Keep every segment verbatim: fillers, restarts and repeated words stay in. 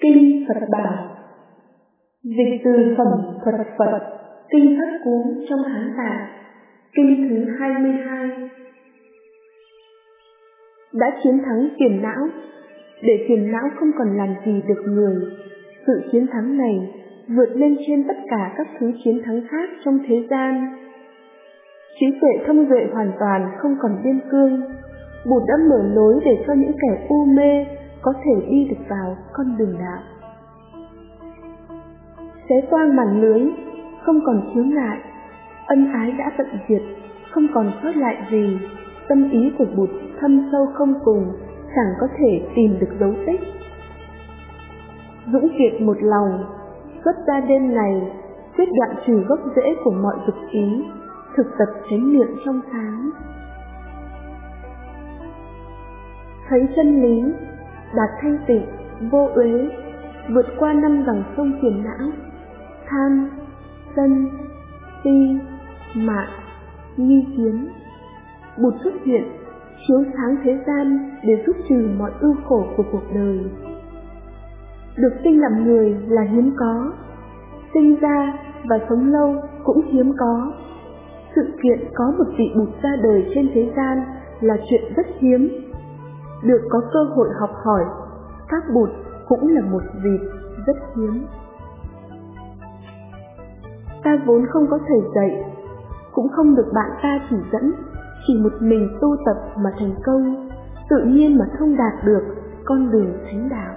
Kinh Phật Bảo. Dịch từ phẩm Thuật Phật, Kinh Pháp Cú trong Hán Tạng, Kinh thứ hai mươi hai. Đã chiến thắng phiền não, để phiền não không còn làm gì được người. Sự chiến thắng này vượt lên trên tất cả các thứ chiến thắng khác trong thế gian. Trí tuệ thông tuệ hoàn toàn không còn biên cương. Bụt đã mở lối để cho những kẻ u mê có thể đi được vào con đường đạo. Xé toang màn lưới, không còn chướng ngại. Ân ái đã tận diệt, không còn sót lại gì. Tâm ý của Bụt thâm sâu không cùng, chẳng có thể tìm được dấu tích. Dũng kiệt một lòng, xuất ra đêm này, quyết đoạn trừ gốc rễ của mọi dục ý, thực tập chánh niệm trong sáng. Thấy chân lý, đạt thanh tịnh, vô uế, vượt qua năm dòng sông phiền não, tham, sân, si, mạn, nghi kiến. Bụt xuất hiện, chiếu sáng thế gian để giúp trừ mọi ưu khổ của cuộc đời. Được sinh làm người là hiếm có, sinh ra và sống lâu cũng hiếm có. Sự kiện có một vị Bụt ra đời trên thế gian là chuyện rất hiếm. Được có cơ hội học hỏi các Bụt cũng là một dịp rất hiếm. Ta vốn không có thầy dạy, cũng không được bạn ta chỉ dẫn, chỉ một mình tu tập mà thành công, tự nhiên mà thông đạt được con đường thánh đạo.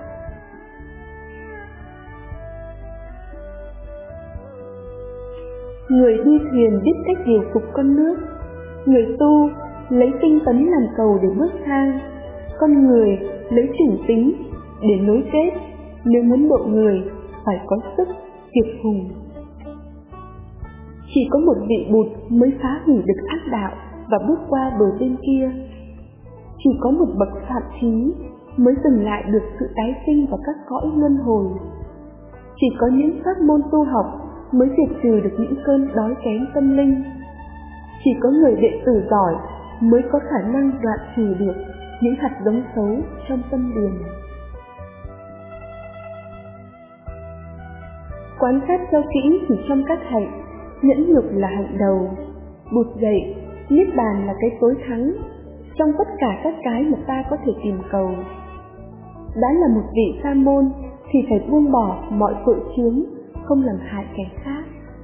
Người đi thuyền biết cách điều phục con nước, người tu lấy tinh tấn làm cầu để bước sang, con người lấy chủng tính để nối kết. Nếu muốn độ người phải có sức kiệt hùng. Chỉ có một vị Bụt mới phá hủy được ác đạo và bước qua bờ bên kia. Chỉ có một bậc phạm trí mới dừng lại được sự tái sinh vào các cõi luân hồi. Chỉ có những pháp môn tu học mới diệt trừ được những cơn đói kém tâm linh. Chỉ có người đệ tử giỏi mới có khả năng đoạn trừ được những hạt giống xấu trong tâm điền. Quán sát cho kỹ chỉ trong các hạnh, nhẫn nhục là hạnh đầu. Bụt dạy, niết bàn là cái tối thắng trong tất cả các cái mà ta có thể tìm cầu. Đã là một vị sa môn thì phải buông bỏ mọi tội chướng, không làm hại kẻ khác.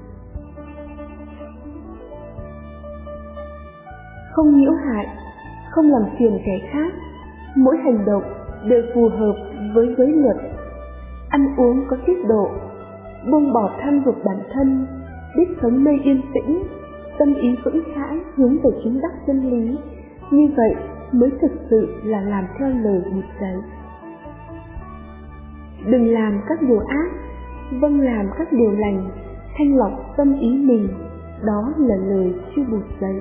Không nhiễu hại, không làm phiền kẻ khác. Mỗi hành động đều phù hợp với giới luật. Ăn uống có tiết độ, buông bỏ tham dục bản thân, biết sống nơi yên tĩnh, tâm ý vững chãi hướng về chứng đắc chân lý. Như vậy mới thực sự là làm theo lời Bụt dạy. Đừng làm các điều ác, vâng làm các điều lành, thanh lọc tâm ý mình. Đó là lời chư Bụt dạy.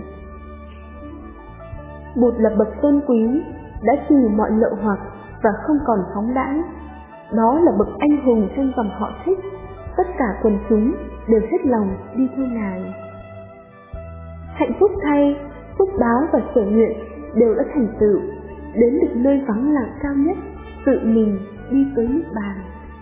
Bụt là bậc tôn quý, đã trừ mọi lậu hoặc và không còn phóng đãng. Đó là bậc anh hùng trong dòng họ Thích. Tất cả quần chúng đều hết lòng đi theo Ngài. Hạnh phúc thay, phúc báo và sở nguyện đều đã thành tựu, đến được nơi vắng lặng cao nhất, tự mình đi tới niết bàn.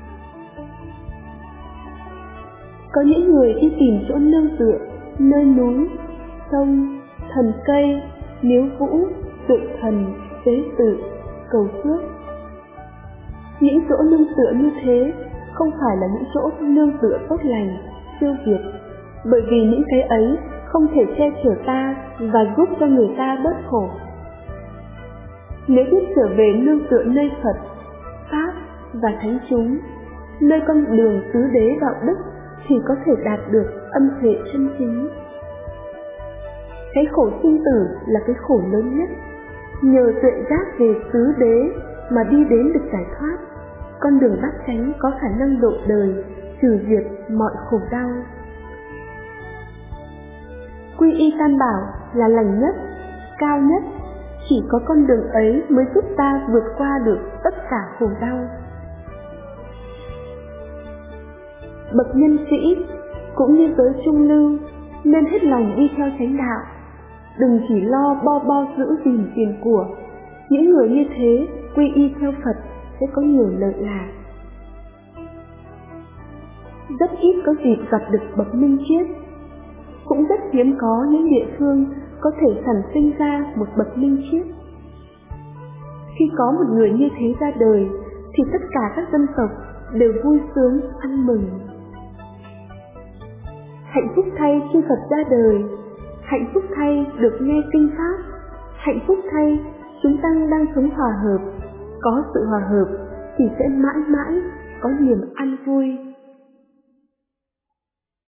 Có những người đi tìm chỗ nương tựa, nơi núi, sông, thần cây, miếu vũ, tượng thần, tế tự, cầu phước. Những chỗ nương tựa như thế không phải là những chỗ nương tựa tốt lành, siêu việt, bởi vì những cái ấy không thể che chở ta và giúp cho người ta bớt khổ. Nếu biết trở về nương tựa nơi Phật, Pháp và Thánh chúng, nơi con đường tứ đế đạo đức, thì có thể đạt được âm huệ chân chính. Cái khổ sinh tử là cái khổ lớn nhất. Nhờ tuệ giác về tứ đế mà đi đến được giải thoát, con đường bát chánh có khả năng độ đời, trừ diệt mọi khổ đau. Quy y tam bảo là lành nhất, cao nhất. Chỉ có con đường ấy mới giúp ta vượt qua được tất cả khổ đau. Bậc nhân sĩ cũng như giới trung lưu nên hết lòng đi theo chánh đạo, đừng chỉ lo bo bo giữ gìn tiền của. Những người như thế quy y theo Phật sẽ có nhiều lợi lạc. rất ít có dịp gặp được bậc minh triết. Cũng rất hiếm có những địa phương có thể sản sinh ra một bậc minh triết. Khi có một người như thế ra đời, thì tất cả các dân tộc đều vui sướng ăn mừng. Hạnh phúc thay chư Phật ra đời, hạnh phúc thay được nghe kinh pháp, hạnh phúc thay chúng ta đang sống hòa hợp. Có sự hòa hợp thì sẽ mãi mãi có niềm an vui.